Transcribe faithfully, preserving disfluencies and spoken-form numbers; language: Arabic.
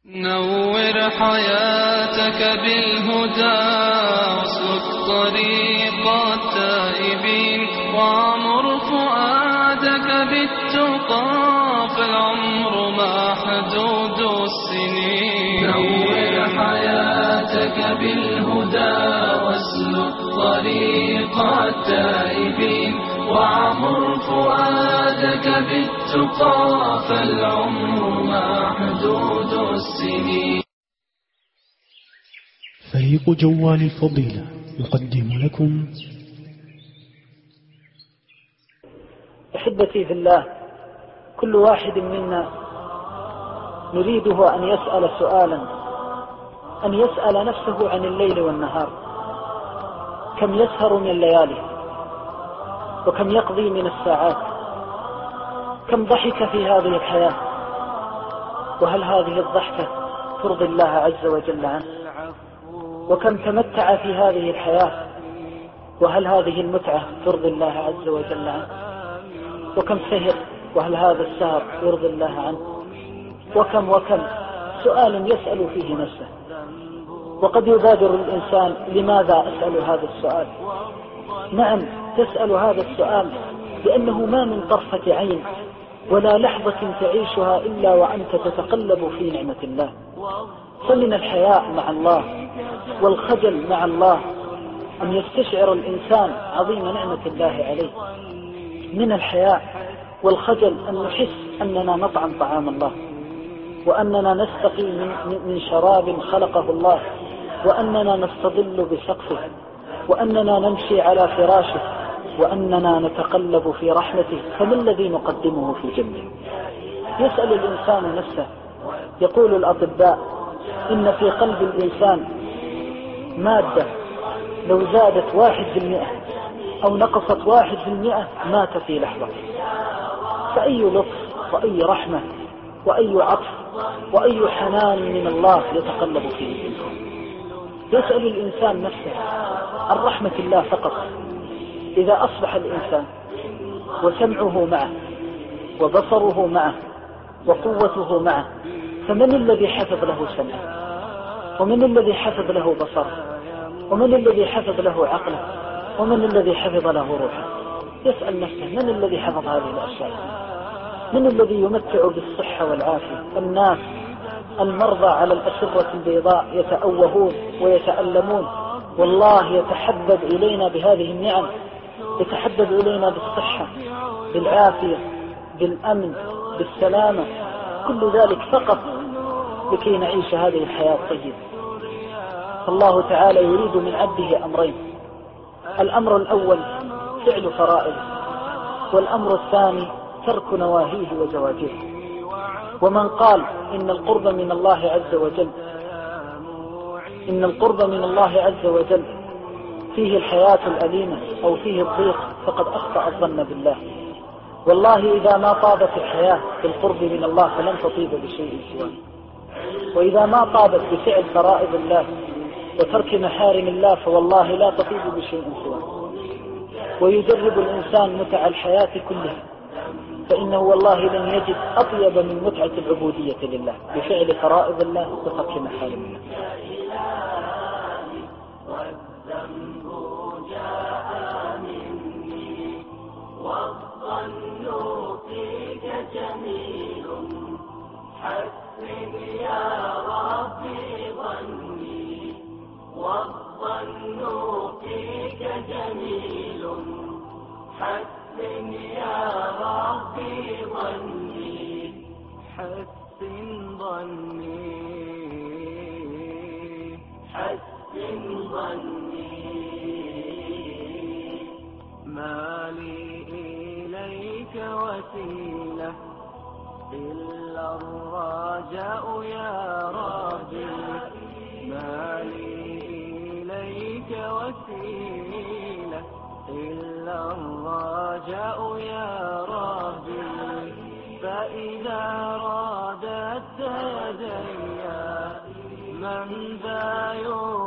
نور حياتك بالهدى واسلك طريق التائبين وعمر فؤادك بالتقى فالعمر محدود السنين. نور حياتك بالهدى واسلك طريق التائبين وعمر فؤادك بالتقى فالعمر محدود السنين. فريق جوال الفضيلة يقدم لكم. أحبتي في الله، كل واحد منا نريده أن يسأل سؤالا، أن يسأل نفسه عن الليل والنهار، كم يسهر من الليالي وكم يقضي من الساعات، كم ضحك في هذه الحياة، وهل هذه الضحكة ترضي الله عز وجل عنه، وكم تمتع في هذه الحياة، وهل هذه المتعة ترضي الله عز وجل عنه، وكم سهر، وهل هذا السهر يرضي الله عنه، وكم وكم سؤال يسأل فيه نفسه. وقد يبادر الإنسان: لماذا أسأل هذا السؤال؟ نعم، تسأل هذا السؤال لأنه ما من طرفة عين ولا لحظة تعيشها إلا وأنت تتقلب في نعمة الله. فمن الحياء مع الله والخجل مع الله أن يستشعر الإنسان عظيم نعمة الله عليه. من الحياء والخجل أن نحس أننا نطعم طعام الله، وأننا نستقي من, من شراب خلقه الله، وأننا نستظل بسقفه، وأننا نمشي على فراشه، وأننا نتقلب في رحمته. فما الذي نقدمه في جنبه؟ يسأل الإنسان نفسه. يقول الأطباء: إن في قلب الإنسان مادة لو زادت واحد بالمئة أو نقصت واحد بالمئة مات في لحظة. فأي لطف وأي رحمة وأي عطف وأي حنان من الله يتقلب فيه الإنسان. يسأل الإنسان نفسه عن رحمة الله فقط. إذا أصبح الإنسان وسمعه معه وبصره معه وقوته معه، فمن الذي حفظ له سمعه؟ ومن الذي حفظ له بصره؟ ومن الذي حفظ له عقله؟ ومن الذي حفظ له روحه؟ يسأل نفسه: من الذي حفظ هذه الأشياء؟ من الذي يمتع بالصحة والعافية؟ الناس المرضى على الأسرة البيضاء يتأوهون ويتألمون، والله يتحبب إلينا بهذه النعم، يتحبب إلينا بالصحة، بالعافية، بالأمن، بالسلامة، كل ذلك فقط لكي نعيش هذه الحياة الطيبة. الله تعالى يريد من عبده أمرين: الأمر الأول فعل فرائضه، والأمر الثاني ترك نواهيه وزواجره. ومن قال إن القرب من الله عز وجل إن القرب من الله عز وجل فيه الحياة الأليمة أو فيه الضيق فقد أخطأ الظن بالله. والله إذا ما طابت الحياة بالقرب من الله فلن تطيب بشيء سواه، وإذا ما طابت بفعل فرائض الله وترك محارم الله فوالله لا تطيب بشيء سواه. ويجرب الإنسان متع الحياة كلها، فإنه والله لن يجد أطيب من متعة العبودية لله بفعل فرائض الله وترك محارم الله. والذنب جاء مني والظن فيك جميل، حسن يا ربي ظني والظن فيك جميل، حسن يا ربي ظني حسن ظني حسن ظني. ما لي إليك وسيلة إلا الرجاء يا ربي، ما لي إليك وسيلة إلا الرجاء يا ربي. فإذا رادت يدي من ذا